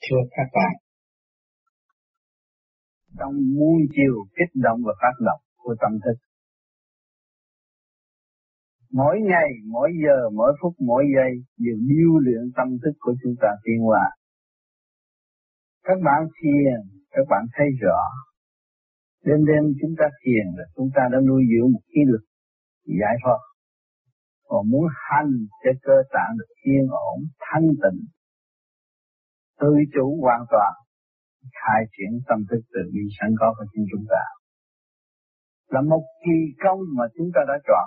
Thưa các bạn, trong muôn chiều kích động và phát động của tâm thức, mỗi ngày, mỗi giờ, mỗi phút, mỗi giây đều điêu luyện tâm thức của chúng ta tiến hóa. Các bạn thiền, các bạn thấy rõ. Đêm đêm chúng ta thiền là chúng ta đã nuôi dưỡng một khí lực giải thoát. Còn muốn hành cho cơ tạng được yên ổn, thanh tịnh, tự chủ hoàn toàn, khai triển tâm thức từ bi sẵn có của chính chúng ta. Là một kỳ công mà chúng ta đã chọn.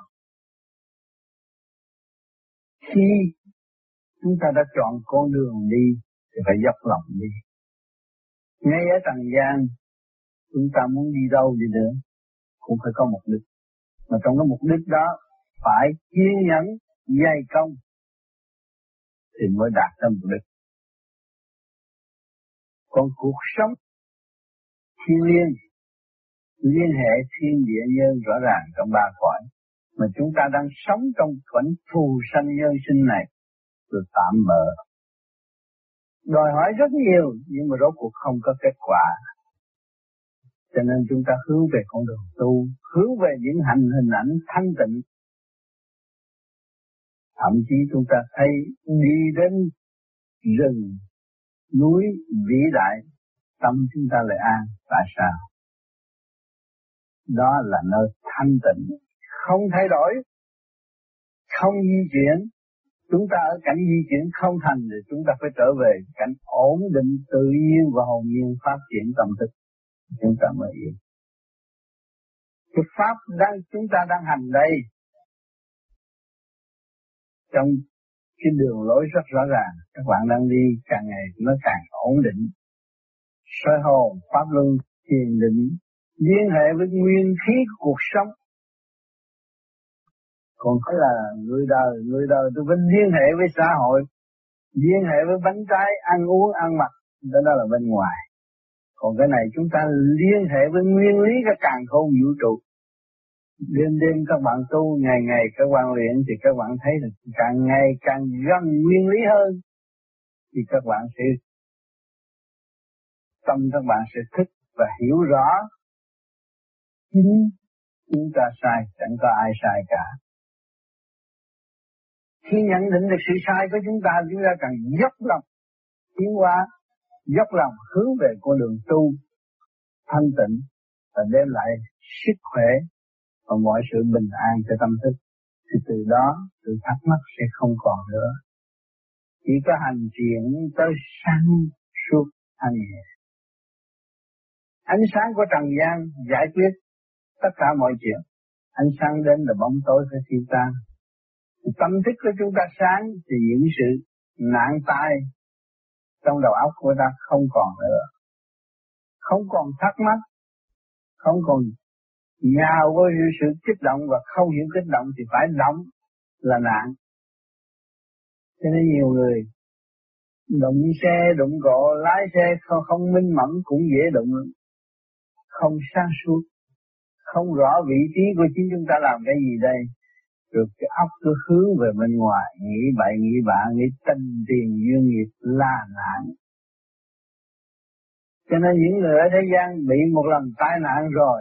Khi chúng ta đã chọn con đường đi thì phải dốc lòng đi. Ngay ở trần gian chúng ta muốn đi đâu đi nữa cũng phải có mục đích. Mà trong cái mục đích đó phải kiên nhẫn, dày công thì mới đạt tới mục đích. Còn cuộc sống thiên liêng, liên hệ thiên địa nhân rõ ràng trong ba cõi. Mà chúng ta đang sống trong cảnh phù sanh nhân sinh này từ tạm bợ. Đòi hỏi rất nhiều nhưng mà rốt cuộc không có kết quả. Cho nên chúng ta hướng về con đường tu, hướng về những hình ảnh thanh tịnh. Thậm chí chúng ta thấy đi đến rừng, núi vĩ đại, tâm chúng ta lại an. Tại sao? Đó là nơi thanh tịnh, không thay đổi, không di chuyển. Chúng ta ở cảnh di chuyển không thành thì chúng ta phải trở về cảnh ổn định, tự nhiên và hồn nhiên phát triển tâm thức. Chúng ta mới yên. Cái pháp chúng ta đang hành đây, trong cái đường lối rất rõ ràng, các bạn đang đi càng ngày nó càng ổn định. Soi hồn, pháp luân, thiền định, liên hệ với nguyên khí của cuộc sống. Còn phải là người đời tôi vẫn liên hệ với xã hội, liên hệ với bánh trái, ăn uống, ăn mặc, đó là bên ngoài. Còn cái này chúng ta liên hệ với nguyên lý cái càn khôn vũ trụ. Đêm đêm các bạn tu, ngày ngày các bạn luyện thì các bạn thấy là càng ngày càng gần nguyên lý hơn. Thì các bạn sẽ, tâm các bạn sẽ thức và hiểu rõ. Chính chúng ta sai, chẳng có ai sai cả. Khi nhận định được sự sai của chúng ta cần dốc lòng tiến hóa, dốc lòng hướng về con đường tu thanh tịnh và đem lại sức khỏe và mọi sự bình an cho tâm thức. Thì từ đó sự thắc mắc sẽ không còn nữa. Chỉ có hành triển tới sáng suốt thanh nhẹ. Ánh sáng của trần gian giải quyết tất cả mọi chuyện. Ánh sáng đến là bóng tối phải tiêu tan. Tâm thức của chúng ta sáng thì những sự nạn tai trong đầu óc của ta không còn nữa. Không còn thắc mắc, không còn nhào với sự kích động và không hiểu kích động thì phải động là nạn. Cho nên nhiều người đụng xe, đụng cộ, lái xe không minh mẫn cũng dễ đụng. Không sáng suốt, không rõ vị trí của chính chúng ta làm cái gì đây. Rồi cái óc cứ hướng về bên ngoài, nghĩ bậy nghĩ bạ, nghĩ tình tiền duyên nghiệp là nạn. Cho nên những người ở thế gian bị một lần tai nạn rồi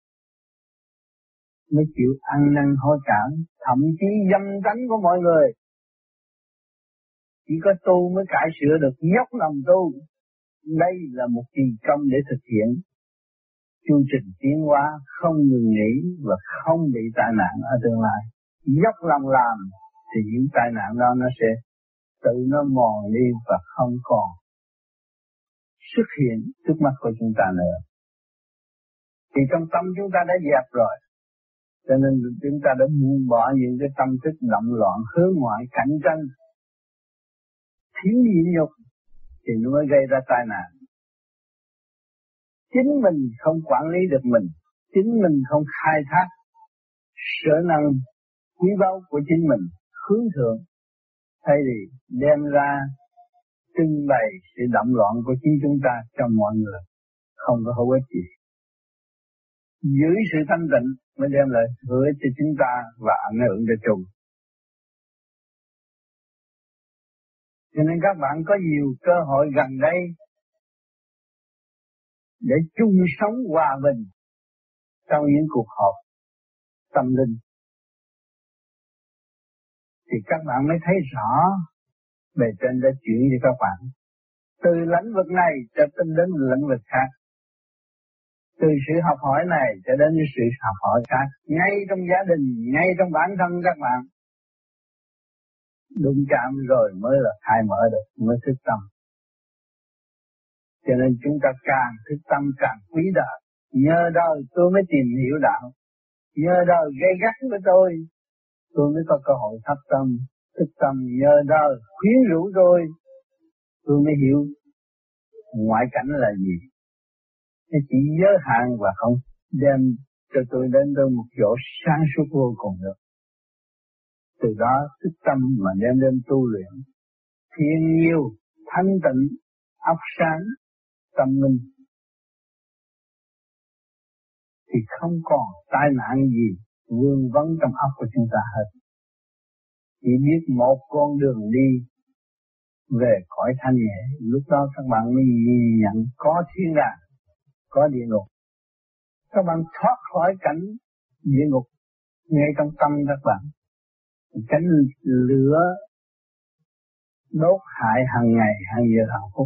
mới chịu ăn năn hối cải, thậm chí dâm tánh của mọi người. Chỉ có tu mới cải sửa được, dốc lòng tu. Đây là một kỳ công để thực hiện chương trình tiến hóa không ngừng nghỉ và không bị tai nạn ở tương lai. Dốc lòng làm thì những tai nạn đó nó sẽ tự nó mòn đi và không còn xuất hiện trước mắt của chúng ta nữa. Thì trong tâm chúng ta đã dẹp rồi, cho nên chúng ta đã buông bỏ những cái tâm thức động loạn, hướng ngoại, cạnh tranh, thiếu nhịn nhục thì nó mới gây ra tai nạn. Chính mình không quản lý được mình, chính mình không khai thác sở năng quý báu của chính mình, hướng thượng, thay vì đem ra trưng bày sự động loạn của chính chúng ta cho mọi người, không có hữu ích gì. Giữ sự thanh tịnh mới đem lại hữu ích cho chúng ta và ảnh hưởng cho chung. Cho nên các bạn có nhiều cơ hội gần đây để chung sống hòa bình trong những cuộc họp tâm linh. Thì các bạn mới thấy rõ bề trên đã chuyển cho các bạn từ lĩnh vực này cho đến lĩnh vực khác, từ sự học hỏi này cho đến sự học hỏi khác, ngay trong gia đình, ngay trong bản thân các bạn đụng chạm rồi mới là khai mở được, mới thức tâm. Cho nên chúng ta càng thức tâm càng quý đạo. Nhờ đời tôi mới tìm hiểu đạo, nhờ đời gây gắt với tôi mới có cơ hội thắp tâm, thức tâm. Nhờ đời khuyến rũ tôi mới hiểu ngoại cảnh là gì. Nó chỉ giới hạn và không đem cho tôi đến một chỗ sáng suốt vô cùng được. Từ đó thức tâm mà đem đến tu luyện, thiên nhiều, thanh tịnh, óc sáng, tâm minh, thì không còn tai nạn gì vương vấn trong óc của chúng ta hết. Chỉ biết một con đường đi về cõi thanh nhẹ, lúc đó các bạn mới nhìn nhận có thiên đàng, có địa ngục. Các bạn thoát khỏi cảnh địa ngục ngay trong tâm các bạn. Cảnh lửa đốt hại hàng ngày, hàng giờ, hàng phút,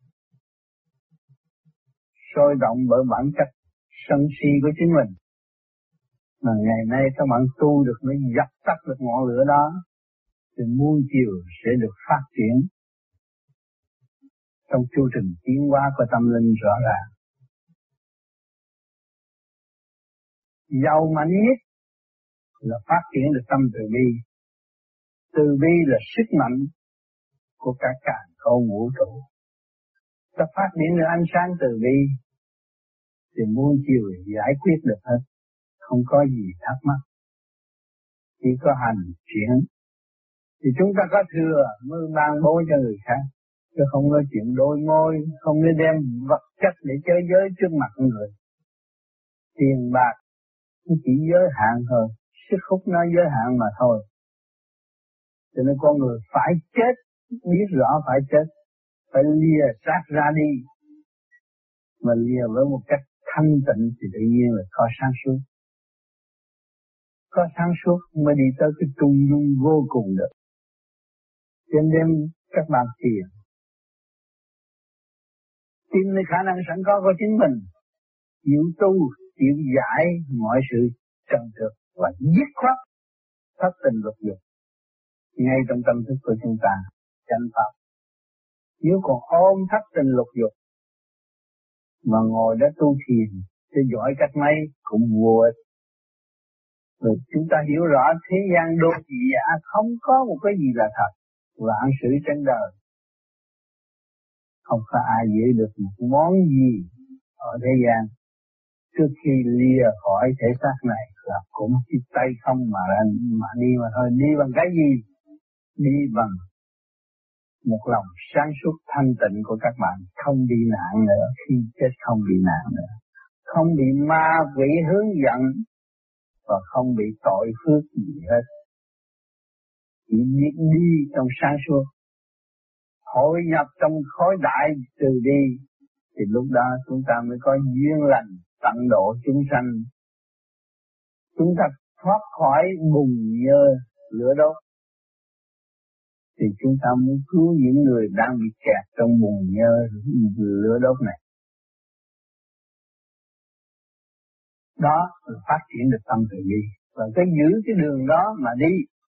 sôi động bởi bản chất sân si của chính mình. Mà ngày nay các bạn tu được mới dập tắt được ngọn lửa đó, thì muôn chiều sẽ được phát triển trong chu trình tiến hóa của tâm linh rõ ràng. Giàu mạnh nhất là phát triển được tâm từ bi. Từ bi là sức mạnh của cả càn khôn vũ trụ. Ta phát triển được ánh sáng từ bi thì muôn chiều giải quyết được hết, không có gì thắc mắc, chỉ có hành triển. Thì chúng ta có thừa mới ban bố cho người khác, chứ không nói chuyện đôi môi, không nên đem vật chất để chơi giới trước mặt người. Tiền bạc nó chỉ giới hạn thôi, sức hút nó giới hạn mà thôi. Cho nên con người phải chết, biết rõ phải chết, phải lìa xác ra đi. Mà lìa với một cách thanh tịnh thì tự nhiên là có sáng suốt. Có sáng suốt mới đi tới cái trung dung vô cùng được. Cho nên các bạn tìm lấy khả năng sẵn có của chính mình, chịu tu, chịu giải mọi sự trần trượt và dứt khoát thất tình lục dục ngay trong tâm thức của chúng ta chánh pháp. Nếu còn ôm thất tình lục dục mà ngồi đó tu thiền cho giỏi cách mấy cũng vô ích. Rồi chúng ta hiểu rõ thế gian đô thị giả không có một cái gì là thật. Vạn sự trên đời không có ai giữ được một món gì ở thế gian. Trước khi lìa khỏi thể xác này là cũng chỉ tay không mà đi mà thôi. Đi bằng cái gì? Đi bằng một lòng sáng suốt thanh tịnh của các bạn, không bị nạn nữa, khi chết không bị nạn nữa, không bị ma quỷ hướng dẫn và không bị tội phước gì hết. Chỉ biết đi trong sáng suốt, hội nhập trong khối đại từ bi, thì lúc đó chúng ta mới có duyên lành tận độ chúng sanh. Chúng ta thoát khỏi bùng nhơ lửa đốt thì chúng ta muốn cứu những người đang bị kẹt trong bùng nhơ lửa đốt này. Đó là phát triển được tâm từ bi. Và cứ giữ cái đường đó mà đi.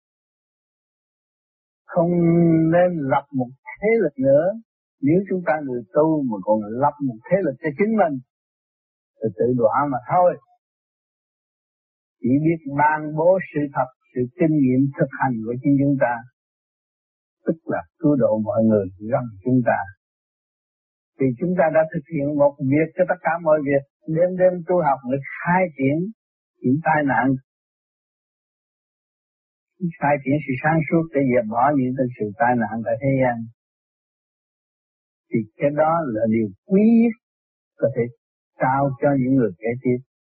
Không nên lập một thế lực nữa. Nếu chúng ta người tu mà còn lập một thế lực cho chính mình thì tự đọa mà thôi. Chỉ biết ban bố sự thật, sự kinh nghiệm thực hành của chính chúng ta, tức là cứu độ mọi người gần chúng ta. Vì chúng ta đã thực hiện một việc cho tất cả mọi việc, đêm tu học để khai triển những tai nạn, khai triển sự sáng suốt để dẹp bỏ những sự tai nạn tại thế gian. Thì cái đó là điều quý nhất có thể trao cho những người kế tiếp.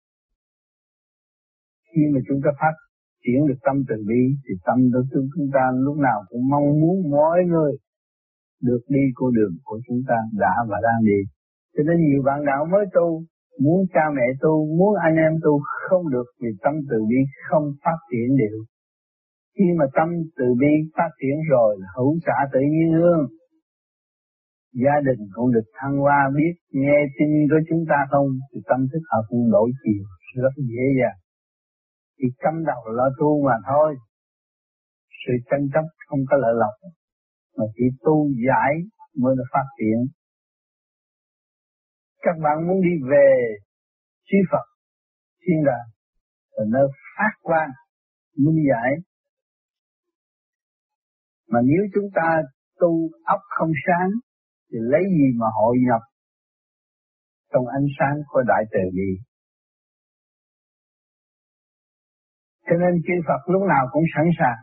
Khi mà chúng ta phát triển được tâm từ bi thì tâm của chúng ta lúc nào cũng mong muốn mọi người được đi con đường của chúng ta đã và đang đi. Cho nên nhiều bạn đạo mới tu, muốn cha mẹ tu, muốn anh em tu không được vì tâm từ bi không phát triển được. Khi mà tâm từ bi phát triển rồi là hữu xạ tự nhiên hương. Gia đình cũng được thăng hoa, biết nghe tin của chúng ta không thì tâm thức họ cũng đổi chiều rất dễ dàng. Chỉ cắm đầu lo tu mà thôi. Sự tranh chấp không có lợi lộc, mà chỉ tu giải mới được phát triển. Các bạn muốn đi về chư Phật, thiên đàng là nơi phát quang, minh giải. Mà nếu chúng ta tu óc không sáng thì lấy gì mà hội nhập trong ánh sáng của Đại Từ Bi. Cho nên chư Phật lúc nào cũng sẵn sàng.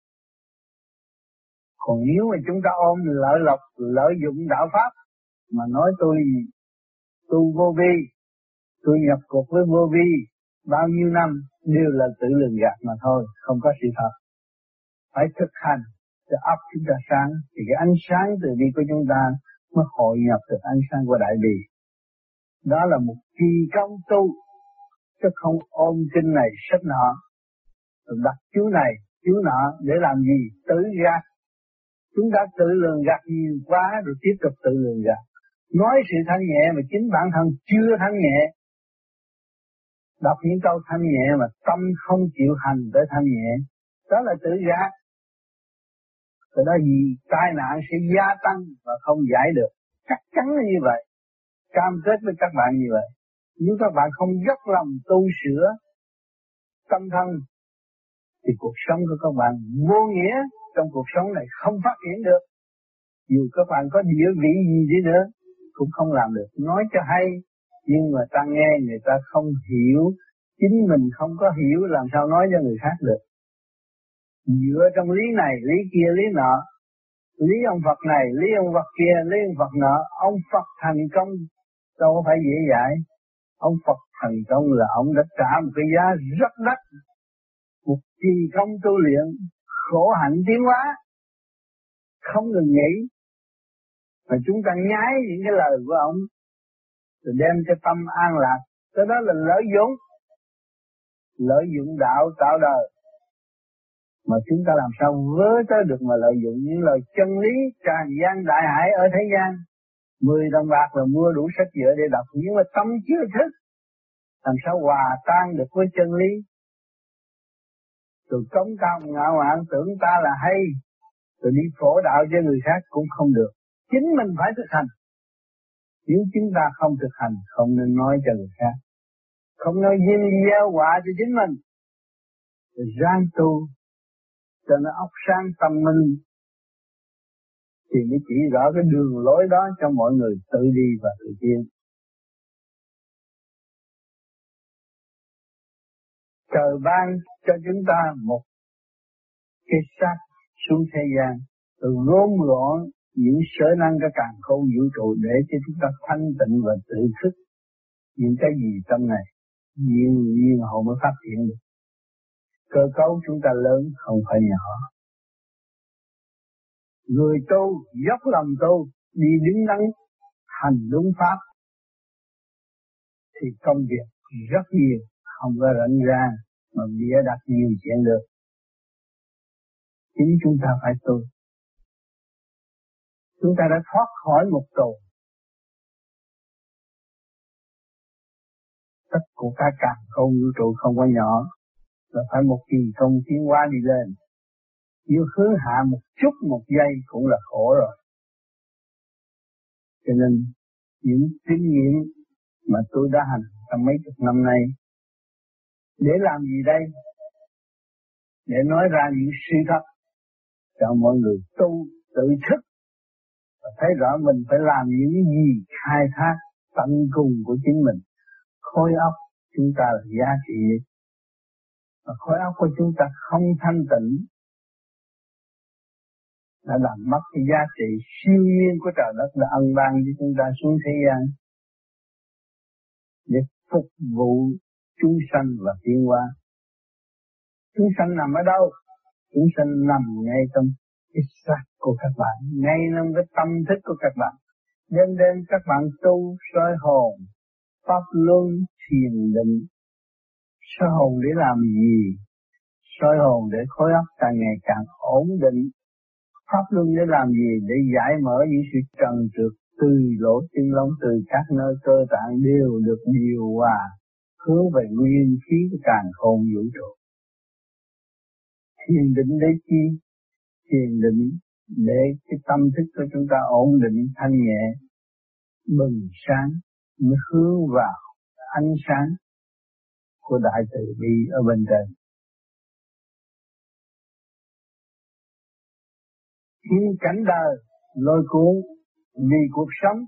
Còn nếu mà chúng ta ôm lợi lộc, lợi dụng đạo Pháp mà nói tôi tu vô vi, tôi nhập cuộc với vô vi bao nhiêu năm đều là tự lường gạt mà thôi, không có sự thật. Phải thực hành để óc chúng ta sáng thì cái ánh sáng từ bi của chúng ta mới hội nhập được ánh sáng của Đại Bi. Đó là một kỳ công tu, chứ không ôm kinh này sách nọ, rồi đặt chú này chú nọ để làm gì? Tự gạt. Chúng ta tự lường gạt nhiều quá rồi tiếp tục tự lường gạt. Nói sự thanh nhẹ mà chính bản thân chưa thanh nhẹ. Đọc những câu thanh nhẹ mà tâm không chịu hành tới thanh nhẹ, đó là tự gạt. Từ đó gì tai nạn sẽ gia tăng và không giải được. Chắc chắn là như vậy. Cam kết với các bạn như vậy. Nếu các bạn không dốc lòng tu sửa tâm thân thì cuộc sống của các bạn vô nghĩa. Trong cuộc sống này không phát triển được. Dù các bạn có địa vị gì đi nữa cũng không làm được. Nói cho hay nhưng mà ta nghe người ta không hiểu. Chính mình không có hiểu làm sao nói cho người khác được. Dựa trong lý này, lý kia, lý nọ. Lý ông Phật này, lý ông Phật kia, lý ông Phật nọ. Ông Phật thành công đâu có phải dễ dãi. Ông Phật thành công là ông đã trả một cái giá rất đắt. Một kỳ công tu luyện, khổ hạnh tiến hóa, không ngừng nghỉ. Mà chúng ta nhái những cái lời của ông, rồi đem cho tâm an lạc. Cái đó là lợi dụng đạo tạo đời. Mà chúng ta làm sao vớ tới được mà lợi dụng những lời chân lý tràn gian đại hải ở thế gian. 10 đồng bạc là mua đủ sách vở để đọc, nhưng mà tâm chưa thức. Làm sao hòa tan được với chân lý. Rồi cống cao ngạo mạn tưởng ta là hay, rồi đi phổ đạo cho người khác cũng không được. Chính mình phải thực hành. Nếu chúng ta không thực hành, không nên nói cho người khác. Không nói duyên gieo quả cho chính mình. Rồi ráng tu, cho nó óc sáng tâm minh, thì mới chỉ rõ cái đường lối đó cho mọi người tự đi và tự tiến. Trời ban cho chúng ta một cái xác xuống thế gian, rồi gom gọn những sở năng của càn khôn vũ trụ để cho chúng ta thanh tịnh và tự thức những cái gì trong này, nhiên hậu mới phát triển được. Cơ cấu chúng ta lớn không phải nhỏ. Người tu dốc lòng tu, đi đứng đắn, hành đúng pháp thì công việc rất nhiều, không có rảnh ra mà bịa đặt nhiều chuyện được. Chính chúng ta phải tu. Chúng ta đã thoát khỏi một tù. Tất của cả càn khôn vũ trụ không có nhỏ, là phải một kỳ công tiến hóa đi lên. Nếu hướng hạ một chút một giây cũng là khổ rồi. Cho nên những kinh nghiệm mà tôi đã hành trong mấy chục năm nay, để làm gì đây? Để nói ra những sự thật cho mọi người tu tự thức và thấy rõ mình phải làm những gì khai thác tận cùng của chính mình. Khối óc chúng ta là giá trị, và khối óc của chúng ta không thanh tịnh đã làm mất cái giá trị siêu nhiên của trời đất đã ân ban cho chúng ta xuống thế gian để phục vụ chúng sanh và tiến hóa. Chúng sanh nằm ở đâu? Chúng sanh nằm ngay trong cái xác của các bạn, ngay trong cái tâm thức của các bạn. Đêm các bạn tu soi hồn, pháp luân, thiền định. Soi hồn để làm gì? Soi hồn để khối óc càng ngày càng ổn định. Pháp luân để làm gì? Để giải mở những sự trần trượt từ lỗ chân lông, từ các nơi cơ tạng đều được điều hòa hướng về nguyên khí của càn khôn vũ trụ. Thiền định để chi? Thiền định để cái tâm thức của chúng ta ổn định, thanh nhẹ, bừng sáng, mới hướng vào ánh sáng của đại từ bi ở bên trên. Thiên cảnh đời lôi cuốn vì cuộc sống,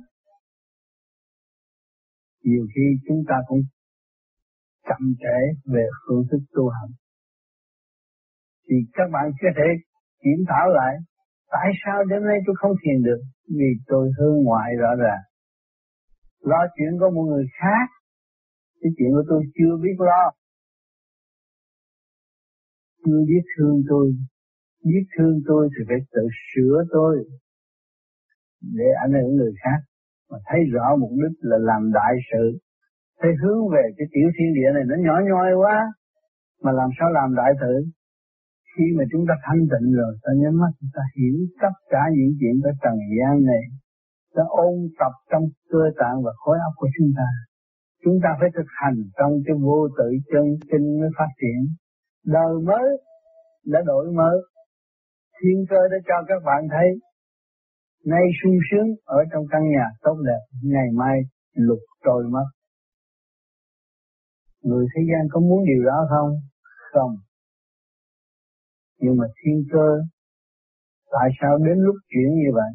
nhiều khi chúng ta cũng chậm trễ về phương thức tu hành. Thì các bạn có thể kiểm thảo lại, tại sao đêm nay tôi không thiền được? Vì tôi hướng ngoại rõ ràng, lo chuyện của một người khác, cái chuyện của tôi chưa biết lo, chưa biết thương tôi. Biết thương tôi thì phải tự sửa tôi để ảnh hưởng người khác, mà thấy rõ mục đích là làm đại sự. Thấy hướng về cái tiểu thiên địa này nó nhỏ nhoi quá, mà làm sao làm đại sự? Khi mà chúng ta thanh tịnh rồi, ta nhắm mắt, ta hiểu tất cả những chuyện ở trần gian này, ta ôn tập trong cơ tạng và khối óc của chúng ta. Chúng ta phải thực hành trong cái vô tự chân kinh mới phát triển. Đời mới đã đổi mới, thiên cơ đã cho các bạn thấy, nay sung sướng ở trong căn nhà tốt đẹp, ngày mai lục trôi mất. Người thế gian có muốn điều đó không? Không. Nhưng mà thiên cơ, tại sao đến lúc chuyển như vậy?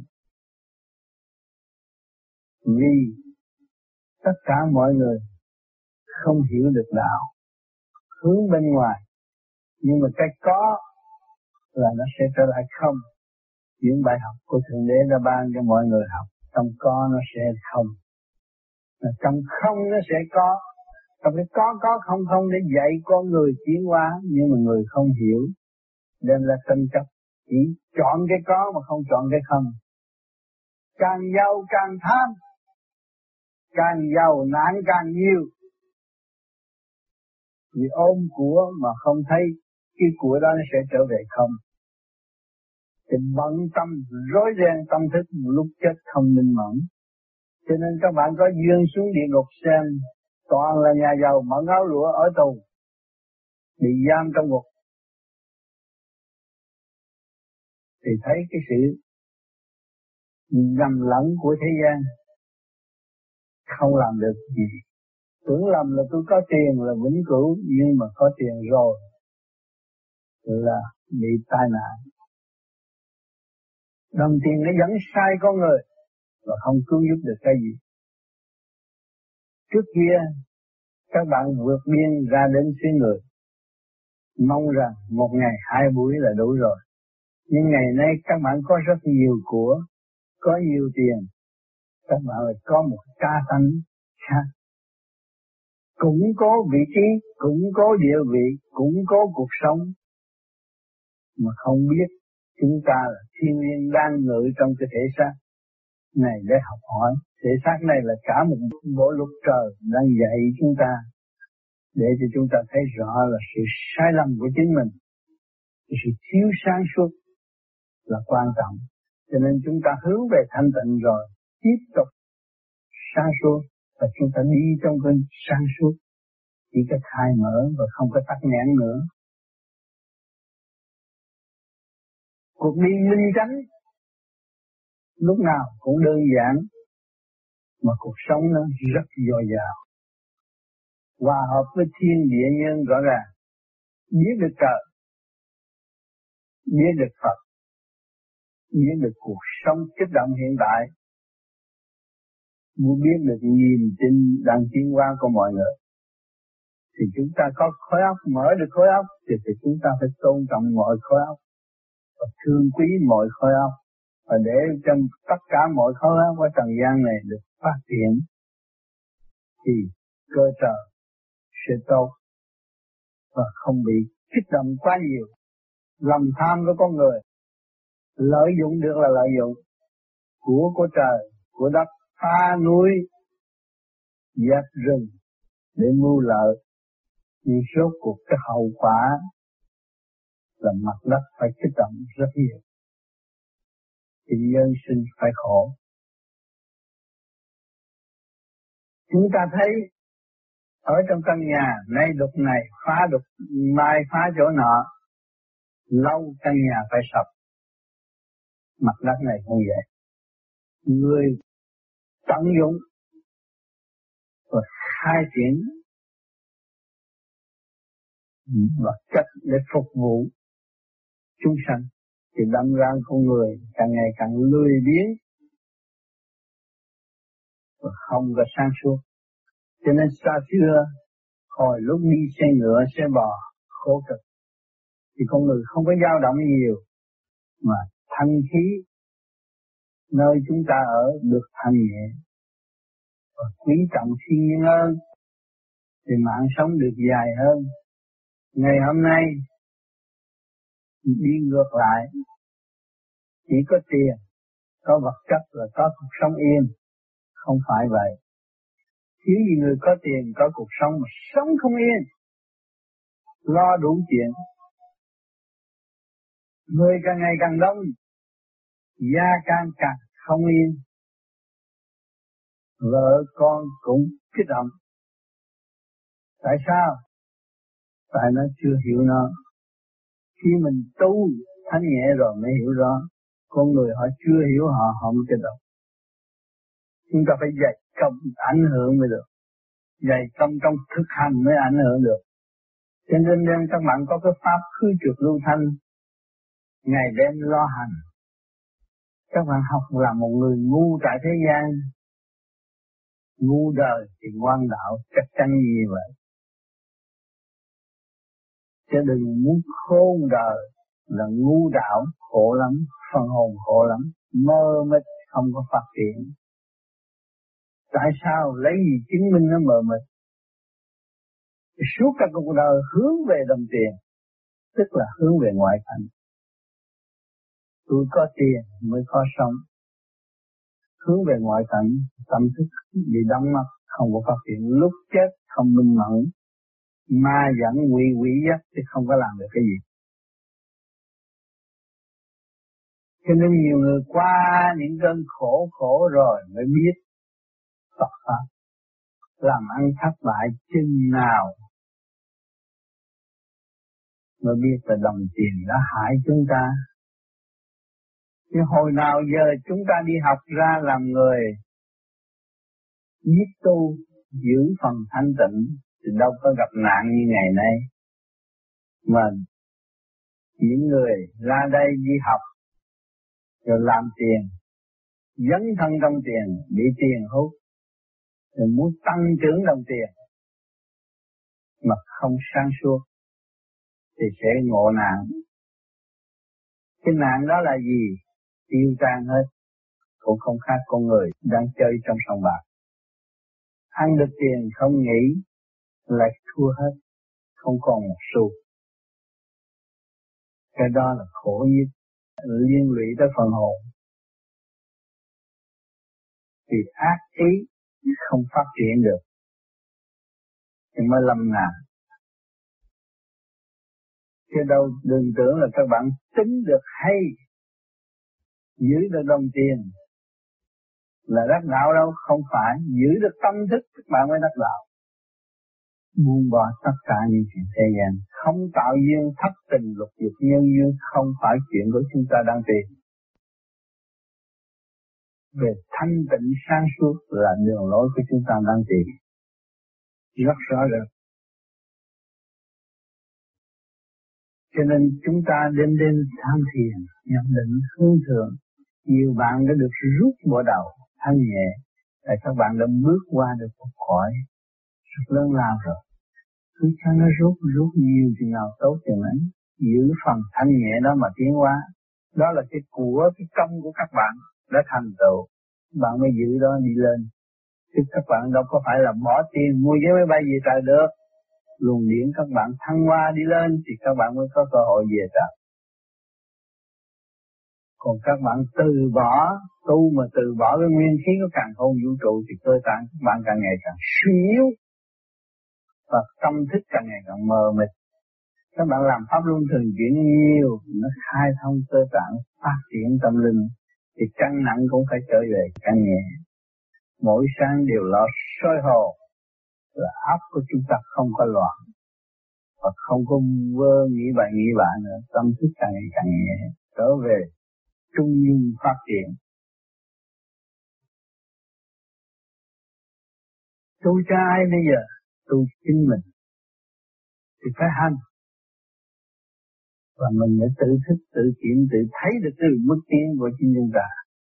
Vì tất cả mọi người không hiểu được đạo, hướng bên ngoài, nhưng mà cái có là nó sẽ trở lại không. Những bài học của Thượng Đế đã ban cho mọi người học, trong có nó sẽ không, mà trong không nó sẽ có. Trong cái có không để dạy con người tiến hóa, nhưng mà người không hiểu, nên là tranh chấp, chỉ chọn cái có mà không chọn cái không. Càng giàu càng tham, càng giàu nạn càng nhiều, vì ôm của mà không thấy cái của đó nó sẽ trở về không. Thì bận tâm rối ren tâm thức, một lúc chết không minh mẫn. Cho nên các bạn có duyên xuống địa ngục xem, toàn là nhà giàu mặc áo lụa ở tù, bị giam trong ngục, thì thấy cái sự nhầm lẫn của thế gian, không làm được gì. Tưởng lầm là tôi có tiền là vĩnh cửu, nhưng mà có tiền rồi là bị tai nạn. Đồng tiền nó dẫn sai con người và không cứu giúp được cái gì. Trước kia các bạn vượt biên ra đến xứ người, mong rằng một ngày 2 buổi là đủ rồi. Nhưng ngày nay các bạn có rất nhiều của, có nhiều tiền, các bạn lại có một ca tánh khác. Củng cố vị trí, củng cố địa vị, củng cố cuộc sống, mà không biết chúng ta là thiên nhiên đang ngự trong cái thể xác này để học hỏi. Thể xác này là cả một bộ luật trời đang dạy chúng ta, để cho chúng ta thấy rõ là sự sai lầm của chính mình, sự thiếu sáng suốt là quan trọng. Cho nên chúng ta hướng về thanh tịnh rồi, tiếp tục sáng suốt, và chúng ta đi trong cái sáng suốt, chỉ có khai mở và không có tắc nghẽn nữa. Cuộc đi minh chánh lúc nào cũng đơn giản, mà cuộc sống nó rất dồi dào, hòa hợp với thiên địa nhân rõ ràng, biết được trời, biết được Phật, biết được cuộc sống kích động hiện tại, muốn biết được niềm tin đang tiến hóa của mọi người. Thì chúng ta có khối óc, mở được khối óc thì chúng ta phải tôn trọng mọi khối óc và thương quý mọi khối óc, và để cho tất cả mọi khối óc ở trần gian này được phát triển thì cơ sở sẽ tốt và không bị kích động quá nhiều. Lòng tham của con người Lợi dụng được là lợi dụng của trời, của đất, phá núi, dẹp rừng để mưu lợi. Nhưng rốt cuộc cái hậu quả là mặt đất phải kích động rất nhiều. Thì nhân sinh phải khổ. Chúng ta thấy ở trong căn nhà, nay đục này, phá đục, mai phá chỗ nọ, lâu căn nhà phải sập. Mặt đất này không vậy. Người tận dụng và khai triển vật chất để phục vụ chúng sanh, thì đâm ra con người càng ngày càng lười biếng và không có sáng suốt. Cho nên xa xưa hồi lúc đi xe ngựa, xe bò khổ cực thì con người không có dao động nhiều, mà thanh khí nơi chúng ta ở được thanh nhẹ và quý trọng thiên nhiên hơn, thì mạng sống được dài hơn. Ngày hôm nay đi ngược lại, chỉ có tiền, có vật chất là có cuộc sống yên. Không phải vậy. Thiếu gì người có tiền, có cuộc sống mà sống không yên, lo đủ chuyện. Người càng ngày càng đông, gia càng càng không yên, vợ con cũng kích động. Tại sao? Tại nó chưa hiểu nó. Khi mình tu thanh nhẹ rồi mới hiểu rõ. Con người họ chưa hiểu họ mới kích động. Chúng ta phải dạy công ảnh hưởng mới được. Dạy công trong thực hành mới ảnh hưởng được. Cho nên các bạn có cái pháp khứ trượt lưu thanh, ngày đêm lo hành. Các bạn học là một người ngu tại thế gian, ngu đời thì ngoan đạo, chắc chắn như vậy. Chứ đừng muốn khôn đời là ngu đạo, khổ lắm, phần hồn khổ lắm, mơ mịt không có phát triển. Tại sao? Lấy gì chứng minh nó mờ mịt? Suốt cả cuộc đời hướng về đồng tiền, tức là hướng về ngoại cảnh. Tôi có tiền mới có sống. Hướng về ngoại cảnh, tâm thức bị đóng mắt, không có phát triển. Lúc chết không minh mẫn, ma dẫn quỷ dắt thì không có làm được cái gì. Cho nên nhiều người qua những cơn khổ rồi mới biết Phật Pháp. Làm ăn thất bại chừng nào mới biết là đồng tiền đã hại chúng ta. Chứ hồi nào giờ chúng ta đi học ra làm người biết tu, giữ phần thanh tịnh thì đâu có gặp nạn như ngày nay. Mà những người ra đây đi học rồi làm tiền, dấn thân trong tiền, bị tiền hút, rồi muốn tăng trưởng đồng tiền mà không sáng suốt thì sẽ ngộ nạn. Cái nạn đó là gì? Tiêu tan hết, cũng không khác con người đang chơi trong sòng bạc. Ăn được tiền không nghĩ lại thua hết, không còn một xu. Cái đó là khổ nhất, liên lụy tới phần hồn. Vì ác ý không phát triển được thì mới lâm nạn. Chứ đâu đừng tưởng là các bạn tính được hay, giữ được đồng tiền là đắc đạo đâu, không phải. Giữ được tâm thức các bạn mới đắc đạo. Buông bỏ tất cả những chuyện thế gian, không tạo duyên thất tình lục dục nhân duyên, không phải chuyện của chúng ta đang tìm. Về thanh tịnh sáng suốt là đường lối của chúng ta đang tìm. Rất rõ ràng. Cho nên chúng ta đêm tham thiền, nhập định hướng thượng. Nhiều bạn đã được rút bộ đầu, thanh nhẹ. Tại các bạn đã bước qua được một khỏi rất lớn lao rồi. Cứ cho nó rút nhiều chừng nào tốt chừng ấy. Giữ phần thanh nhẹ đó mà tiến hóa. Đó là cái công của các bạn đã thành tựu. Bạn mới giữ đó đi lên. Chứ các bạn đâu có phải là bỏ tiền mua vé máy bay về trời được. Luồng điển các bạn thăng hoa đi lên thì các bạn mới có cơ hội về trời. Còn các bạn từ bỏ, tu mà từ bỏ cái nguyên khí của càn khôn vũ trụ thì cơ tạng các bạn càng ngày càng suy yếu và tâm thức càng ngày càng mờ mịt. Các bạn làm pháp luân thường chuyển nhiều, nó khai thông cơ tạng, phát triển tâm linh, thì căn nặng cũng phải trở về căn nhẹ. Mỗi sáng đều lo soi hồ, là óc của chúng ta không có loạn, và không có vơ nghĩ bậy nữa, tâm thức càng ngày càng nhẹ, trở về trung dung phát triển. Tu cho ai bây giờ? Tu chính mình thì phải hành, và mình phải tự thức, tự kiểm, tự thấy được cái bước tiến của chính chúng ta.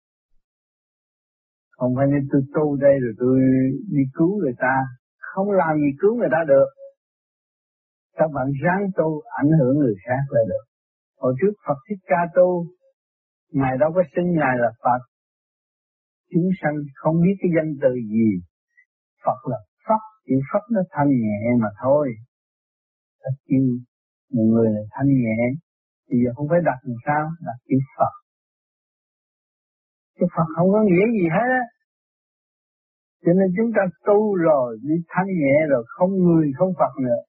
Không phải nên tôi tu đây rồi tôi đi cứu người ta, không làm gì cứu người ta được. Các bạn ráng tu ảnh hưởng người khác là được. Hồi trước Phật Thích Ca tu, Ngài đâu có xưng Ngài là Phật. Chúng sanh không biết cái danh từ gì. Phật là Pháp, chữ Pháp nó thanh nhẹ mà thôi. Thật chữ một người là thanh nhẹ, thì giờ không phải đặt làm sao, đặt chữ Phật. Chứ Phật không có nghĩa gì hết á. Cho nên chúng ta tu rồi, đi thanh nhẹ rồi, không người không Phật nữa.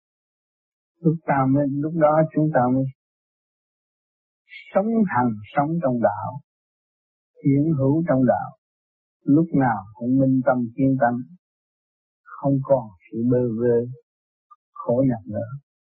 Lúc đó chúng ta mới sống hành, sống trong đạo, hiện hữu trong đạo, lúc nào cũng minh tâm kiên tâm, không còn sự bơ vơ, khổ nhọc nữa.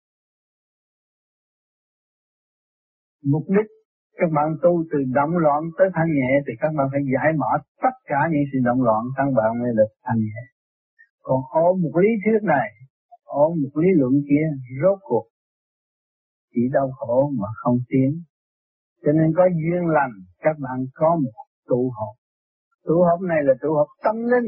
Mục đích các bạn tu từ động loạn tới thanh nhẹ thì các bạn phải giải mở tất cả những sự động loạn, các bạn mới được thanh nhẹ. Còn ôm một lý thuyết này, ôm một lý luận kia, rốt cuộc chỉ đau khổ mà không tiến. Cho nên có duyên lành, các bạn có một tụ họp. Tụ họp này là tụ họp tâm linh.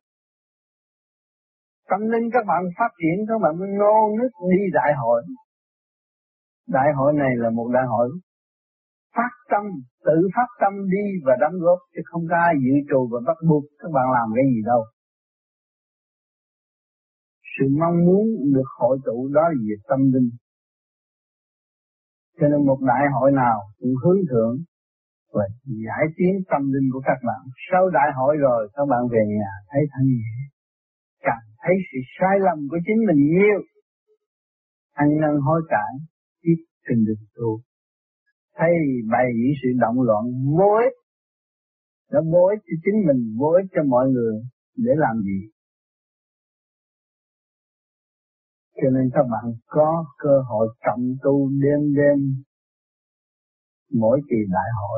Tâm linh các bạn phát triển, các bạn mới nô nức đi đại hội. Đại hội này là một đại hội phát tâm, tự phát tâm đi và đóng góp, chứ không có ai dự trù và bắt buộc các bạn làm cái gì đâu. Sự mong muốn được hội tụ đó là về tâm linh. Cho nên một đại hội nào cũng hướng thượng và giải tiến tâm linh của các bạn. Sau đại hội rồi các bạn về nhà thấy thanh nhẹ, càng thấy sự sai lầm của chính mình nhiều, ăn năn hối cải, tiếp trình được tu. Thấy bày những sự động loạn vô ích, nó vô ích cho chính mình, vô ích cho mọi người, để làm gì? Cho nên các bạn có cơ hội trọng tu đêm mỗi kỳ đại hội.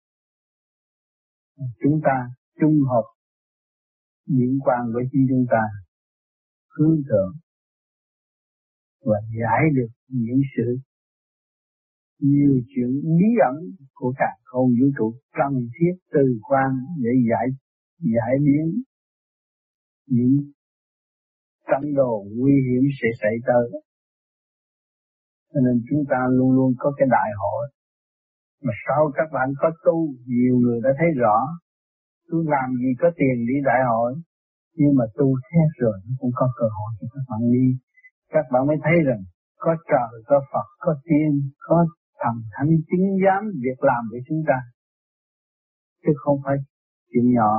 Chúng ta chung hợp diễn quan với chính chúng ta, hướng thượng và giải được những sự nhiều chuyện bí ẩn của cả không vũ trụ cần thiết từ quan để giải biến những trận đồ nguy hiểm sẽ xảy tới. Cho nên chúng ta luôn luôn có cái đại hội. Mà sau các bạn có tu, nhiều người đã thấy rõ, tôi làm gì có tiền đi đại hội, nhưng mà tu hết rồi cũng có cơ hội cho các bạn đi. Các bạn mới thấy rằng có trời, có Phật, có tiên, có thần thánh chứng giám việc làm của chúng ta, chứ không phải chuyện nhỏ.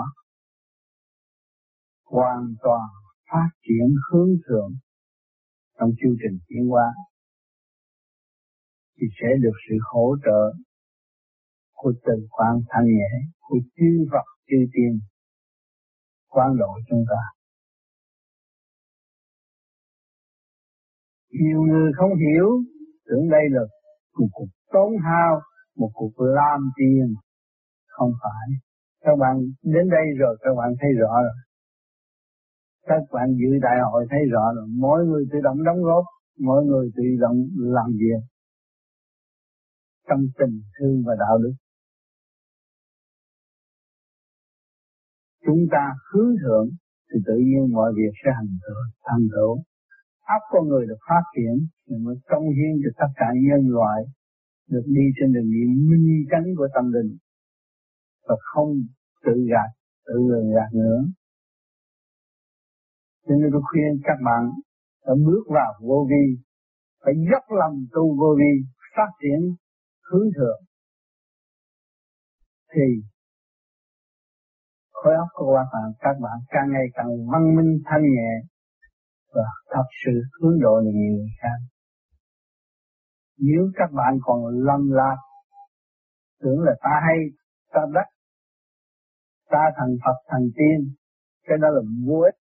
Hoàn toàn phát triển hướng thượng trong chương trình tiến hóa thì sẽ được sự hỗ trợ của từ quan thanh nhẹ, của chư Phật chư tiên quán độ chúng ta. Nhiều người không hiểu, tưởng đây là một cuộc tốn hao, một cuộc làm tiền. Không phải. Các bạn đến đây rồi các bạn thấy rõ rồi. Các bạn dự đại hội thấy rõ rồi. Mỗi người tự động đóng góp, mỗi người tự động làm việc trong tình thương và đạo đức. Chúng ta hướng thượng thì tự nhiên mọi việc sẽ thành tựu. Óc con người được phát triển thì mới công hiến cho tất cả nhân loại được đi trên đường đi minh chánh của tâm linh và không tự gạt, tự lường gạt nữa. Cho nên tôi khuyên các bạn đã bước vào vô vi, phải dốc lòng tu vô vi, phát triển hướng thượng. thì khối óc của các bạn càng ngày càng văn minh thanh nhẹ và thật sự hướng độ được nhiều người khác. Nếu các bạn còn lầm lạc tưởng là ta hay, ta đắc, ta thành Phật thành tiên, cái đó là vô ích.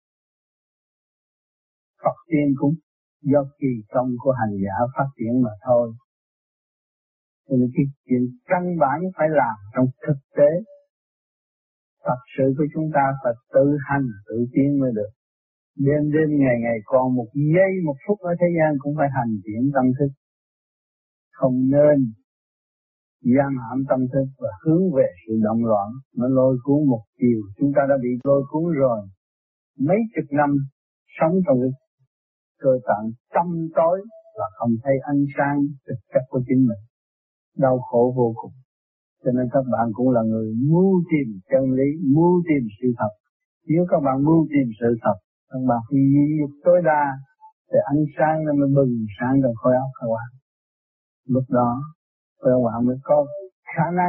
Phật tiên cũng do kỳ công của hành giả phát triển mà thôi. Cho nên cái chuyện căn bản phải làm trong thực tế. Thật sự của chúng ta phải tự hành, tự tiến mới được. Đêm đêm ngày ngày còn một giây, một phút ở thế gian cũng phải hành triển tâm thức. Không nên giam hãm tâm thức và hướng về sự động loạn. Nó lôi cuốn một chiều. Chúng ta đã bị lôi cuốn rồi. Mấy chục năm sống trong cái cơ tạng tăm tối và không thấy ánh sáng thực chất của chính mình. Đau khổ vô cùng. Cho nên các bạn cũng là người mưu tìm chân lý, mưu tìm sự thật. Nếu các bạn mưu tìm sự thật, các bạn phải ghi dục tối đa để ánh sáng nó mới bừng sáng trong khối óc các bạn. Lúc đó các bạn mới có khả năng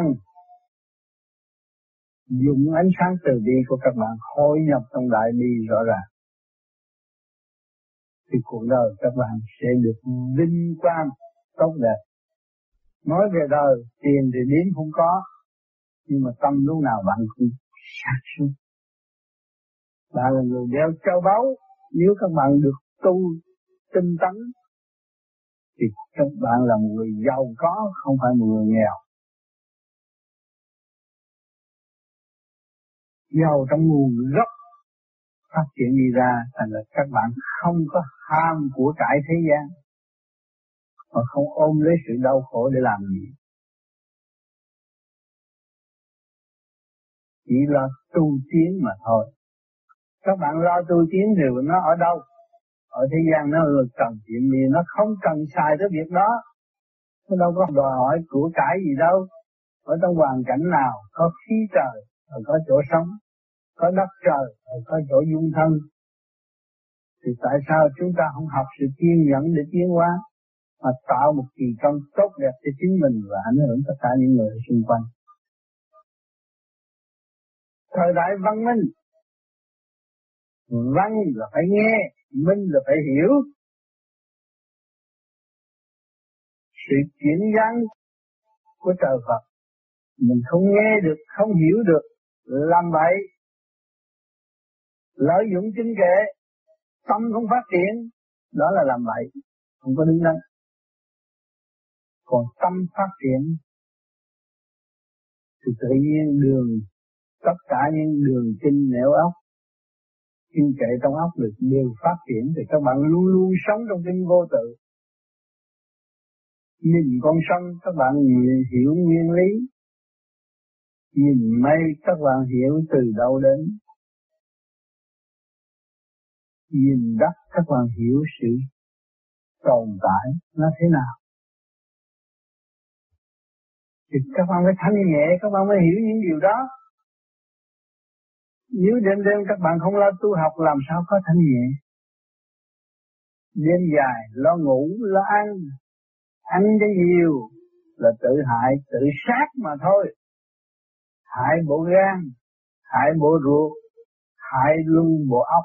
dùng ánh sáng từ bi của các bạn hội nhập trong đại bi rõ ràng. Thì cuộc đời các bạn sẽ được vinh quang tốt đẹp. Nói về đời, tiền thì đến không có, nhưng mà tâm lúc nào bạn cũng sát suốt. Bạn là người đeo châu báu, nếu các bạn được tu tinh tấn, thì các bạn là một người giàu có, không phải một người nghèo. Giàu trong nguồn gốc phát triển đi ra, thành là các bạn không có ham của cải thế gian, mà không ôm lấy sự đau khổ để làm gì. Chỉ lo tu tiến mà thôi. Các bạn lo tu tiến thì nó ở đâu? Ở thế gian nó cần chuyện gì, nó không cần xài tới việc đó. Nó đâu có đòi hỏi của cải gì đâu. Ở trong hoàn cảnh nào có khí trời, rồi có chỗ sống, có đất trời, rồi có chỗ dung thân. Thì tại sao chúng ta không học sự kiên nhẫn để tiến hóa, mà tạo một kỳ công tốt đẹp cho chính mình và ảnh hưởng tất cả những người xung quanh. Thời đại văn minh, văn là phải nghe, minh là phải hiểu. Sự chuyển gian của trời Phật, mình không nghe được, không hiểu được, làm vậy, lợi dụng chính kệ, tâm không phát triển, đó là làm vậy, không có đứng đắn. Còn tâm phát triển thì tự nhiên tất cả những đường kinh nẻo óc, kinh kệ trong óc được đều phát triển, thì các bạn luôn luôn sống trong kinh vô tự. Nhìn con sông các bạn hiểu nguyên lý, nhìn mây các bạn hiểu từ đâu đến, nhìn đất các bạn hiểu sự tồn tại nó thế nào. Thì các bạn phải thanh nhẹ, các bạn mới hiểu những điều đó. Nếu đêm đêm các bạn không lo tu học làm sao có thanh nhẹ. Đêm dài lo ngủ, lo ăn cho nhiều là tự hại, tự sát mà thôi. Hại bộ gan, hại bộ ruột, hại luôn bộ óc.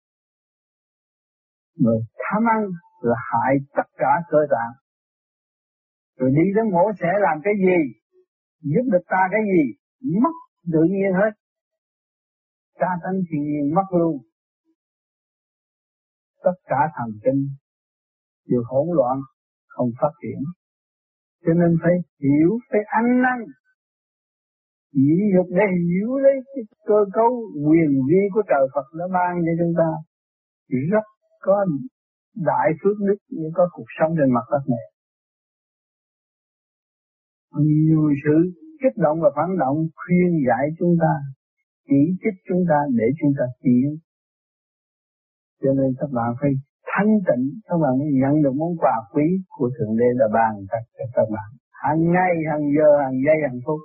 Người tham ăn là hại tất cả cơ tạng. Rồi đi đến mổ sẽ làm cái gì? Giúp được ta cái gì? Mất tự nhiên hết. Cha tánh thiên nhiên mất luôn. Tất cả thần kinh đều hỗn loạn, không phát triển. Cho nên phải hiểu, phải ăn năn. Nhịn nhục để hiểu lấy cái cơ cấu quyền vi của trời Phật đã ban cho chúng ta. Rất có đại phước đức để có cuộc sống trên mặt đất này. Nhiều sự kích động và phản động khuyên giải chúng ta, chỉ trích chúng ta để chúng ta tiến. Cho nên các bạn phải thanh tịnh, các bạn mới nhận được món quà quý của Thượng Đế đã ban cho các bạn. Hàng ngày, hàng giờ, hàng giây, hàng phút.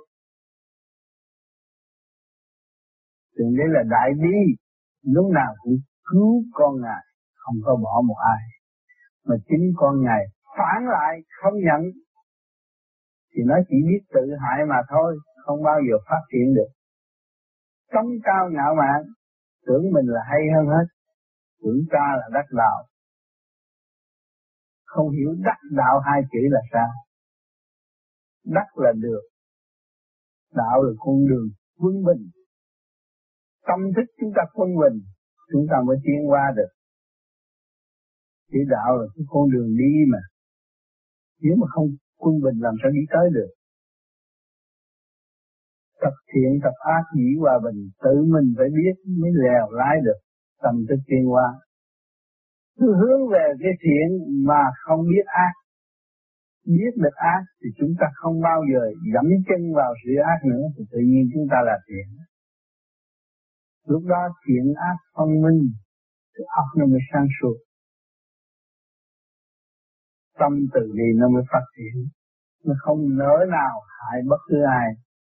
Thượng Đế là đại bi, lúc nào cũng cứu con Ngài, không có bỏ một ai. Mà chính con Ngài phản lại, không nhận, thì nó chỉ biết tự hại mà thôi, không bao giờ phát triển được. Cống cao ngạo mạn, tưởng mình là hay hơn hết, tưởng ta là đắc đạo. Không hiểu đắc đạo hai chữ là sao. Đắc là được, đạo là con đường quân bình. Tâm thức chúng ta quân bình, chúng ta mới tiến qua được. Chỉ đạo là cái con đường đi mà. Nếu mà không quân bình làm sao đi tới được. Tập thiện tập ác dĩ hòa bình, tự mình phải biết mới lèo lái được tâm thức tiến hóa. Cứ hướng về cái thiện mà không biết ác. Biết được ác thì chúng ta không bao giờ dẫm chân vào sự ác nữa, thì tự nhiên chúng ta là thiện. Lúc đó thiện ác phân minh, thì óc nó mới sáng suốt. Tâm từ bi nó mới phát triển, nó không nỡ nào hại bất cứ ai.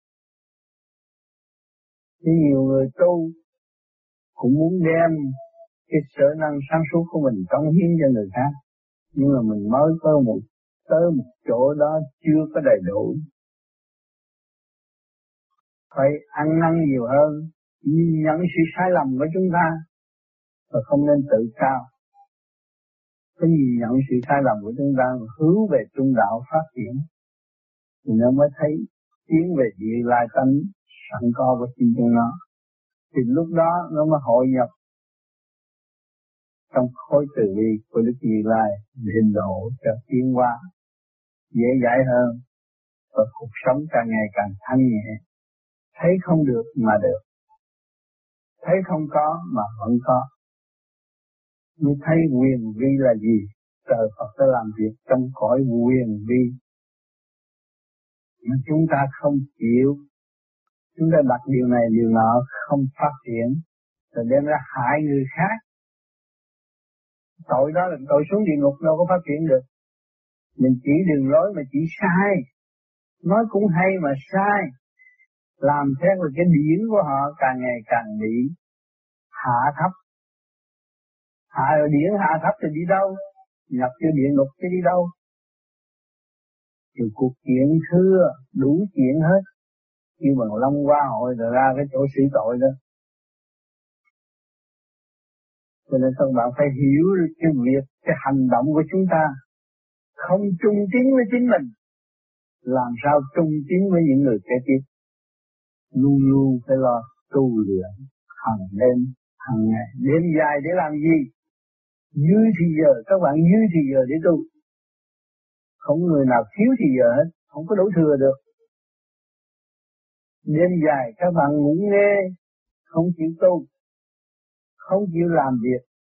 Thì nhiều người tu cũng muốn đem cái sở năng sáng suốt của mình cống hiến cho người khác, nhưng mà mình mới có tới một chỗ đó chưa có đầy đủ. Phải ăn năn nhiều hơn, nhìn nhận sự sai lầm của chúng ta và không nên tự cao. Phải nhìn nhận sự sai lầm của chúng ta và hướng về trung đạo phát triển, thì nó mới thấy tiến về địa lai tánh sẵn có của chính chúng nó. Thì lúc đó nó mới hội nhập trong khối từ bi của Đức Như Lai để độ cho tiến hóa dễ dãi hơn và cuộc sống càng ngày càng thanh nhẹ. Thấy không được mà được, thấy không có mà vẫn có. Mới thấy quyền vi là gì? Trời Phật đã làm việc trong cõi quyền vi mà chúng ta không chịu. Chúng ta đặt điều này điều nọ không phát triển, rồi đem ra hại người khác. Tội đó là tội xuống địa ngục, đâu có phát triển được. Mình chỉ đường lối mà chỉ sai, nói cũng hay mà sai, làm theo là cái điển của họ càng ngày càng bị hạ thấp. Hạ rồi điển hạ thấp thì đi đâu? Nhập vô địa ngục thì đi đâu? Thì cuộc chuyện thưa đủ chuyện hết, như bằng long qua hội rồi ra cái chỗ xử tội đó. Cho nên các bạn phải hiểu cái việc, cái hành động của chúng ta không trung tín với chính mình, làm sao trung tín với những người kế tiếp. Luôn luôn phải lo tu luyện hàng đêm, hàng ngày. Đêm dài để làm gì? Dư thì giờ, các bạn dư thì giờ để tu. Không người nào thiếu thì giờ hết, không có đủ thừa được. Đêm dài các bạn ngủ nghe, không chịu tu, không chịu làm việc.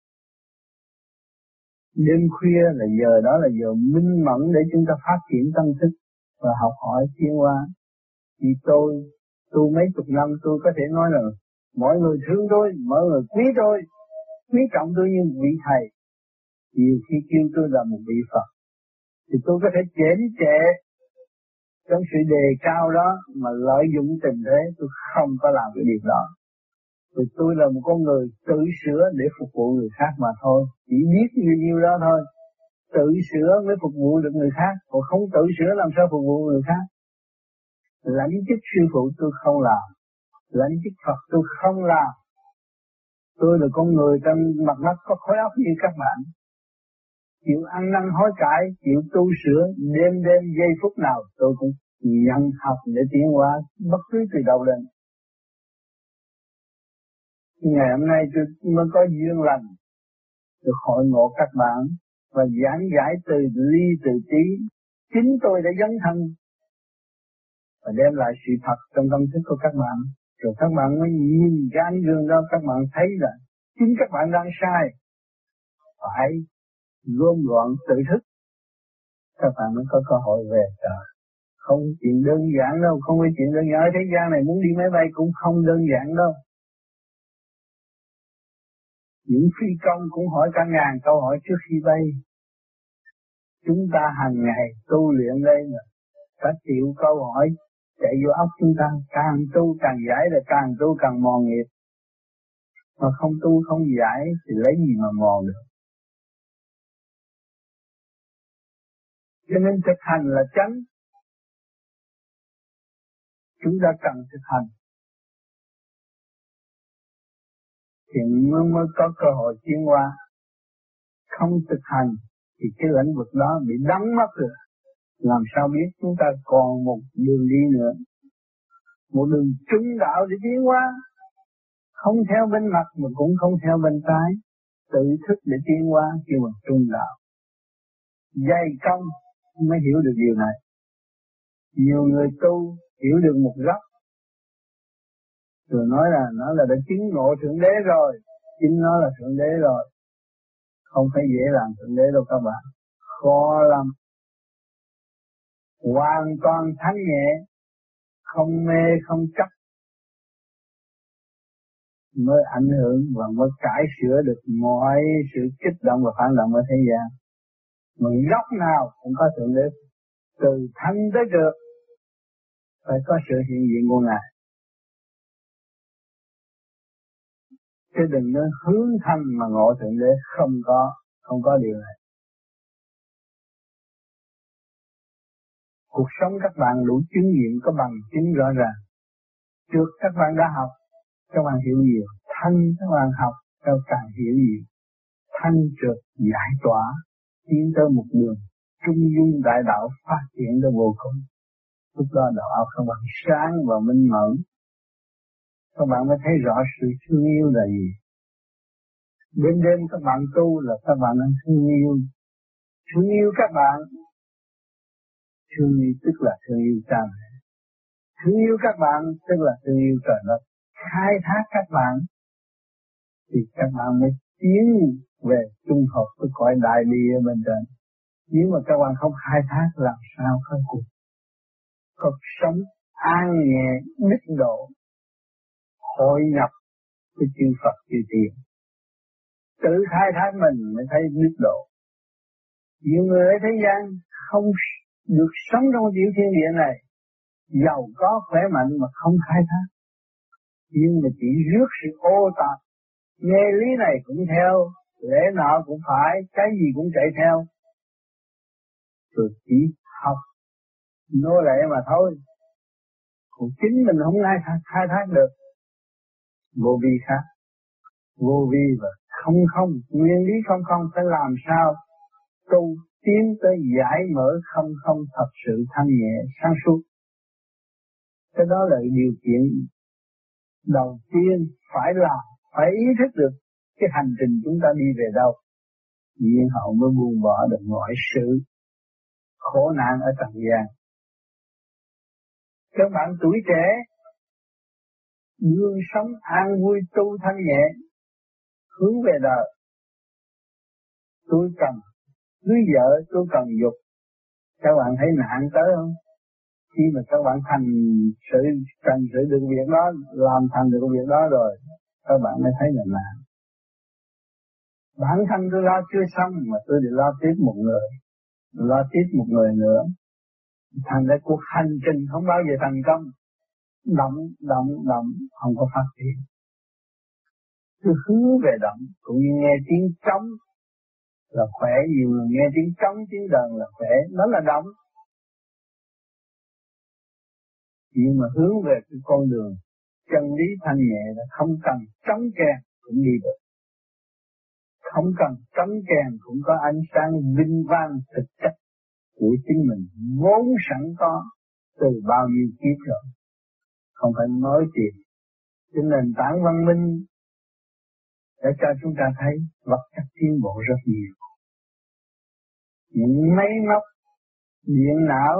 Đêm khuya là giờ đó là giờ minh mẫn để chúng ta phát triển tâm thức và học hỏi tiến hóa. Vì tôi tu mấy chục năm tôi có thể nói là mọi người thương tôi, mọi người quý trọng tôi như một vị thầy. Nhiều khi kêu tôi là một vị Phật, thì tôi có thể chém chệ trong sự đề cao đó mà lợi dụng tình thế, tôi không có làm cái điều đó. Thì tôi là một con người tự sửa để phục vụ người khác mà thôi, chỉ biết nhiêu đó thôi. Tự sửa mới phục vụ được người khác, còn không tự sửa làm sao phục vụ người khác. Lãnh chức sư phụ tôi không làm, lãnh chức Phật tôi không làm. Tôi là con người trong mặt mắt có khối óc như các bạn, chịu ăn năn hối cải, chịu tu sửa, đêm giây phút nào tôi cũng nhận học để tiến hóa bất cứ từ đầu lên. Ngày hôm nay tôi mới có duyên lành được hội ngộ các bạn và giảng giải từ ly từ tí. Chính tôi đã dấn thân và đem lại sự thật trong tâm thức của các bạn. Rồi các bạn mới nhìn cái ánh gương đó, các bạn thấy là chính các bạn đang sai. Phải gom gọn tự thức, các bạn mới có cơ hội về trời. Không chuyện đơn giản đâu, không phải chuyện đơn giản. Ở thế gian này muốn đi máy bay cũng không đơn giản đâu. Những phi công cũng hỏi cả ngàn câu hỏi trước khi bay. Chúng ta hàng ngày tu luyện đây mà cả triệu câu hỏi chạy vô óc chúng ta, càng tu càng giải, là càng tu càng mòn nghiệp. Mà không tu không giải thì lấy gì mà mòn được. Cho nên thực hành là chánh. chúng ta cần thực hành thì mới có cơ hội tiến hóa. Không thực hành thì cái lĩnh vực đó bị đắng mất rồi. Làm sao biết chúng ta còn một đường đi nữa, một đường trung đạo để tiến hóa. Không theo bên mặt mà cũng không theo bên trái, tự thức để tiến hóa kêu bằng trung đạo. Dày công mới hiểu được điều này. Nhiều người tu hiểu được một góc rồi nói là nó là đã chứng ngộ thượng đế rồi, chính nó là thượng đế rồi. Không phải dễ làm thượng đế đâu các bạn, khó lắm. Hoàn toàn thanh nhẹ, không mê không chấp mới ảnh hưởng và mới cải sửa được mọi sự kích động và phản động ở thế gian. Mà góc nào cũng có thượng đế, từ thanh tới trượt phải có sự hiện diện của Ngài. Chứ đừng nói hướng thanh mà ngộ thượng đế, không có điều này. Cuộc sống các bạn đủ chứng nghiệm, có bằng chứng rõ ràng. Trước các bạn đã học, các bạn hiểu nhiều. Thanh các bạn học, các bạn càng hiểu nhiều. Thanh trượt giải tỏa, tiến tới một đường trung dung đại đạo phát triển tới vô cùng. Lúc đó đạo óc các bạn sáng và minh mẫn. Các bạn mới thấy rõ sự thương yêu là gì. Đêm đêm các bạn tu là các bạn đang thương yêu. Thương yêu các bạn. Thương yêu tức là thương yêu cha mẹ. Thương yêu các bạn tức là thương yêu trời đất. Khai thác các bạn thì các bạn mới tiến về trung hợp với cõi đại bi ở bên trên. Nếu mà các bạn không khai thác làm sao khắc phục. Cuộc sống an nhẹ, đức độ, hội nhập với chư Phật chư Tiên. Tự khai thác mình mới thấy đức độ. Nhiều người ở thế gian không được sống trong tiểu thiên địa này, giàu có khỏe mạnh mà không khai thác. Nhưng mà chỉ rước sự ô tạp, nghe lý này cũng theo, lễ nọ cũng phải, cái gì cũng chạy theo. Rồi chỉ học nô lệ mà thôi. Còn chính mình không ai khai thác được. Vô vi khác. Vô vi và không, nguyên lý không phải làm sao tu tiến tới giải mở không thật sự thanh nhẹ sáng suốt. Cái đó là điều kiện đầu tiên phải làm, phải ý thức được cái hành trình chúng ta đi về đâu. Nhiên hậu mới buông bỏ được mọi sự khổ nạn ở trần gian. Các bạn tuổi trẻ gương sống an vui tu thanh nhẹ, hướng về đời. Tôi cần cưới vợ, tôi cần dục. Các bạn thấy nạn tới không? Khi mà các bạn thành sự được việc đó, làm thành được việc đó rồi, các bạn mới thấy là nạn. Bản thân tôi lo chưa xong mà tôi đi lo tiếp một người, lo tiếp một người nữa. Thành ra cuộc hành trình không bao giờ thành công. Động, không có phát triển. Cứ hướng về động, cũng như nghe tiếng trống là khỏe, nhiều người nghe tiếng trống, tiếng đờn là khỏe, đó là động. Nhưng mà hướng về cái con đường chân lý thanh nhẹ là không cần trống kèn cũng đi được. Không cần trống kèn cũng có ánh sáng vinh vang thực chất của chính mình vốn sẵn có từ bao nhiêu kiếp rồi. Không phải mới tìm. Cho nền tảng văn minh để cho chúng ta thấy vật chất tiến bộ rất nhiều. Những máy móc, điện não,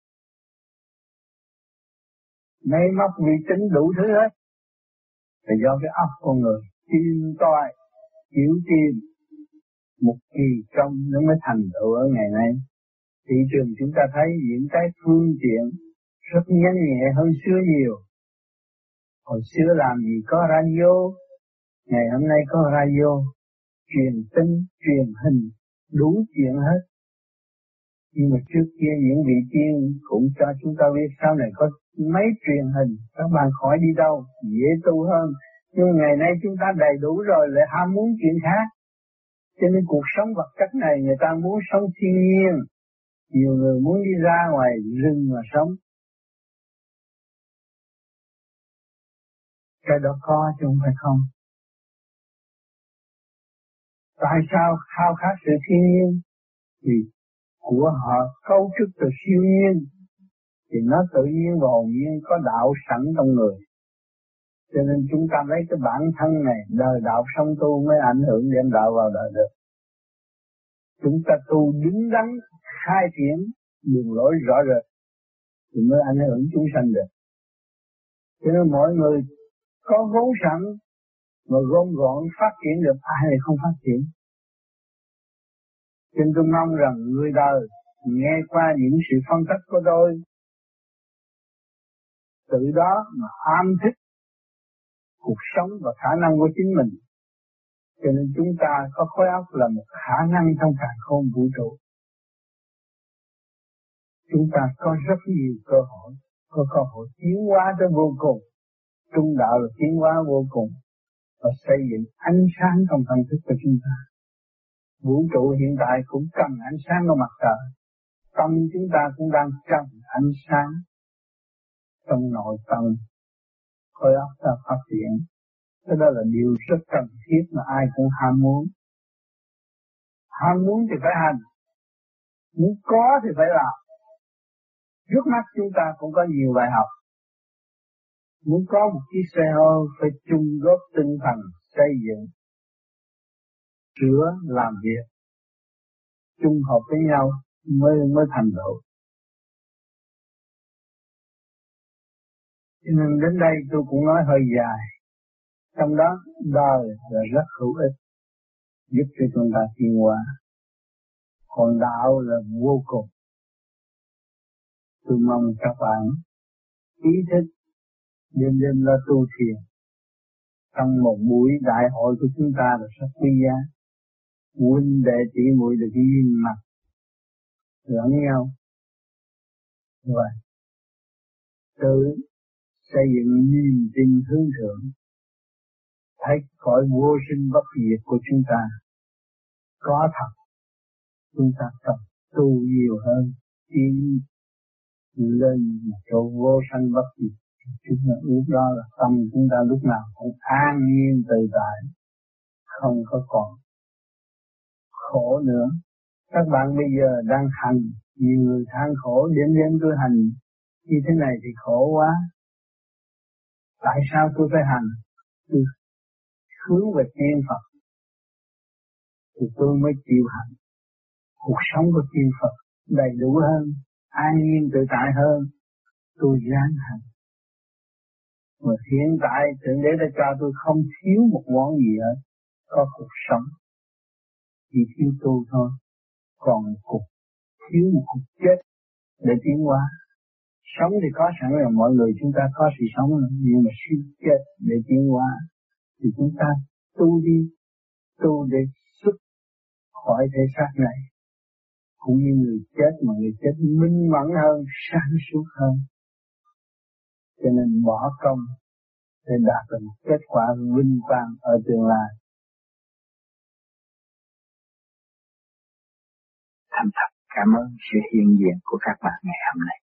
máy móc vi tính đủ thứ hết là do cái óc con người tìm tòi, hiểu tìm một kỳ công nó mới thành tựu ở ngày nay. Thị trường chúng ta thấy những cái phương tiện rất nhanh nhẹ hơn xưa nhiều. Hồi xưa làm gì có radio, ngày hôm nay có radio, truyền tin, truyền hình, đủ chuyện hết. Nhưng mà trước kia những vị tiên cũng cho chúng ta biết sau này có máy truyền hình, các bạn khỏi đi đâu, dễ tu hơn. Nhưng ngày nay chúng ta đầy đủ rồi, lại ham muốn chuyện khác. Cho nên cuộc sống vật chất này người ta muốn sống thiên nhiên. Nhiều người muốn đi ra ngoài rừng mà sống. Cái đó có chứ không phải không. Tại sao khao khát sự thiên nhiên? Vì của họ cấu trúc từ siêu nhiên, thì nó tự nhiên và hồn nhiên có đạo sẵn trong người. Cho nên chúng ta lấy cái bản thân này, đời đạo song tu mới ảnh hưởng đem đạo vào đời được. Chúng ta tu đứng đắn, khai triển đường lối rõ rệt thì mới ảnh hưởng chúng sanh được. Cho nên mọi người có vốn sẵn mà gom gọn phát triển được, ai lại không phát triển. Cho nên tôi mong rằng người đời nghe qua những sự phân tích của tôi, tự đó mà am thích cuộc sống và khả năng của chính mình. Cho nên chúng ta có khối óc là một khả năng trong càn khôn vũ trụ. Chúng ta có rất nhiều cơ hội, có cơ hội tiến hóa tới vô cùng. Trung đạo là tiến hóa vô cùng và xây dựng ánh sáng trong tâm thức của chúng ta. Vũ trụ hiện tại cũng cần ánh sáng của mặt trời. Tâm chúng ta cũng đang cần ánh sáng trong nội tâm, khối óc ta phát triển. Cái đó là điều rất cần thiết mà ai cũng ham muốn. Ham muốn thì phải hành, muốn có thì phải làm. Trước mắt chúng ta cũng có nhiều bài học. Muốn có một chiếc xe hơi phải chung góp tinh thần xây dựng, sửa, làm việc, chung hợp với nhau mới thành tựu. Cho nên đến đây tôi cũng nói hơi dài. Trong đó đời là rất hữu ích, giúp cho chúng ta tiến hóa. Còn đạo là vô cùng. Tôi mong các bạn ý thức đêm là tu thiền. Trong một buổi đại hội của chúng ta là rất quý giá. Huynh đệ tỷ muội được nhìn mặt lẫn nhau. Vậy tự xây dựng niềm tin hướng thượng, thấy cõi vô sinh bất diệt của chúng ta có thật. Chúng ta cần tu nhiều hơn, tiến lên một chỗ vô sanh bất diệt. Chúng ta lúc đó là tâm chúng ta lúc nào cũng an nhiên tự tại, không có còn khổ nữa. Các bạn bây giờ đang hành, nhiều người than khổ, đến tôi hành như thế này thì khổ quá. Tại sao tôi phải hành? Tôi hướng về tiên Phật thì tôi mới chịu hành. Cuộc sống của tiên Phật đầy đủ hơn, an nhiên tự tại hơn, tôi dám hành. Mà hiện tại Thượng Đế đã cho tôi không thiếu một món gì hết, có cuộc sống, chỉ thiếu tu thôi. Còn thiếu một cuộc chết để tiến hóa. Sống thì có sẵn rồi, mọi người chúng ta có sự sống rồi, nhưng mà sự chết để tiến hóa thì chúng ta tu đi, tu để xuất khỏi thể xác này. Cũng như người chết mà người chết minh mẫn hơn, sáng suốt hơn. Cho nên bỏ công để đạt được một kết quả vinh quang ở tương lai. Thành thật cảm ơn sự hiện diện của các bạn ngày hôm nay.